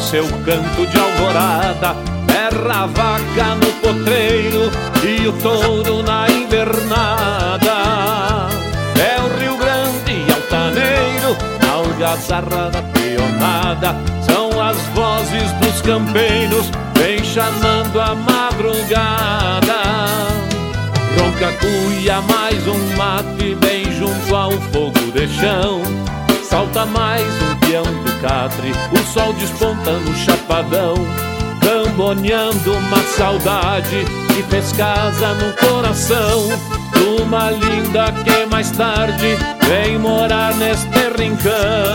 seu canto de alvorada, berra a vaca no potreiro e o touro na invernada. É o Rio Grande altaneiro, algazarra da peonada, são as vozes dos campeiros, vem chamando a madrugada. Ronca cuia mais um mate bem junto ao fogo de chão, salta mais um peão do catre, o sol desponta no chapadão, camboneando uma saudade que fez casa no coração, uma linda que mais tarde vem morar neste rincão.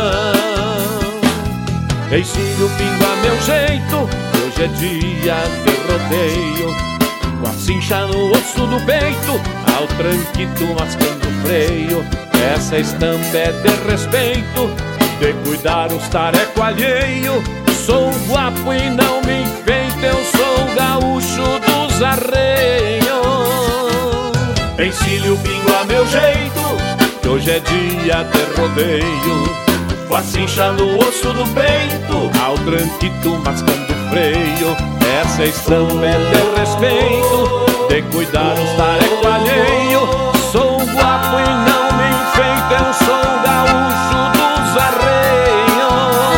Ensino o pingo a meu jeito, hoje é dia de rodeio, com a cincha no osso do peito, ao tranquito mascando o freio. Essa estampa é de respeito, de cuidar os tareco alheio. Sou guapo e não me enfeito, eu sou gaúcho dos arreios. Ensine o pingo a meu jeito, que hoje é dia de rodeio, com a cincha no osso do peito, ao tranquito mascando o freio. Essa estampa é de respeito, de cuidar os tareco alheio. Sou guapo e não me enfeito, eu sou gaúcho dos arreios.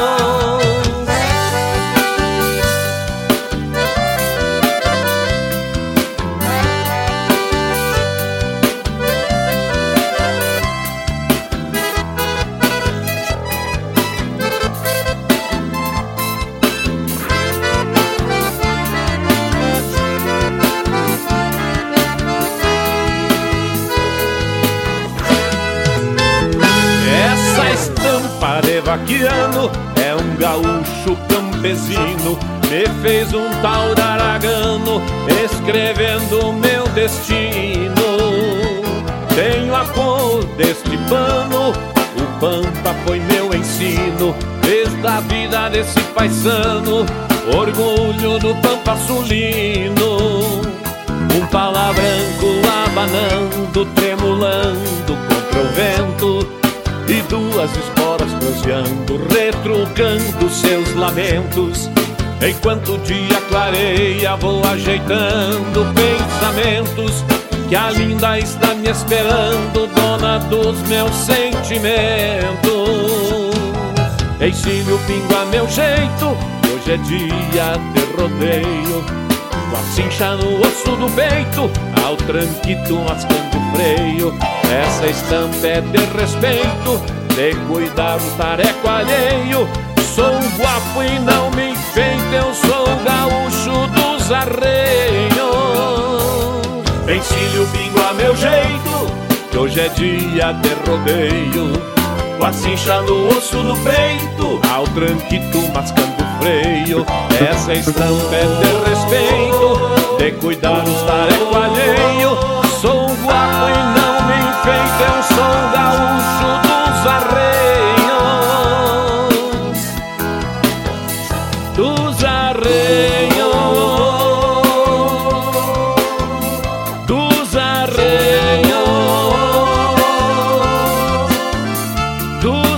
Vaquiano é um gaúcho campesino, me fez um tal de aragano, escrevendo meu destino. Tenho a cor deste pano, o pampa foi meu ensino, desde a vida desse paisano, orgulho do pampa sulino. Um pala branco abanando, tremulando contra o vento, e duas esporas proseando, retrucando seus lamentos. Enquanto o dia clareia, vou ajeitando pensamentos, que a linda está me esperando, dona dos meus sentimentos. Ensine o pingo a meu jeito, hoje é dia de rodeio, com a cincha no osso do peito, ao tranquito mascando o freio. Essa estampa é de respeito, de cuidar o tareco alheio. Sou guapo e não me enfeito, eu sou gaúcho dos arreios. Ensine o pingo a meu jeito, que hoje é dia de rodeio, com a cincha no osso do peito, ao tranquito mascando o freio. Essa estampa é de respeito, de cuidar os tareco alheio. Sou guapo e não me enfeito, eu sou gaúcho dos arreios. Dos arreios. Dos arreios. Dos